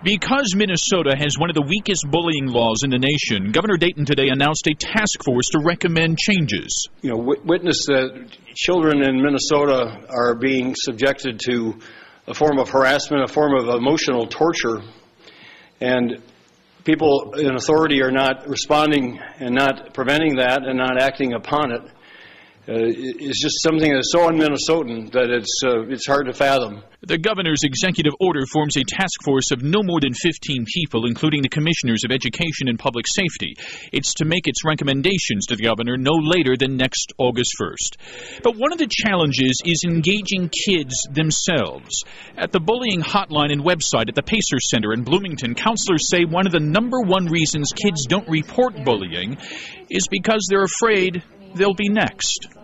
Because Minnesota has one of the weakest bullying laws in the nation, Governor Dayton today announced a task force to recommend changes. You know, witness that children in Minnesota are being subjected to a form of harassment, a form of emotional torture, and people in authority are not responding and not preventing that and not acting upon it. It's just something that's so un-Minnesotan that it's hard to fathom. The governor's executive order forms a task force of no more than 15 people, including the commissioners of education and public safety. It's to make its recommendations to the governor no later than next August 1st. But one of the challenges is engaging kids themselves. At the bullying hotline and website at the Pacer Center in Bloomington, counselors say one of the #1 reasons kids don't report bullying is because they're afraid they'll be next.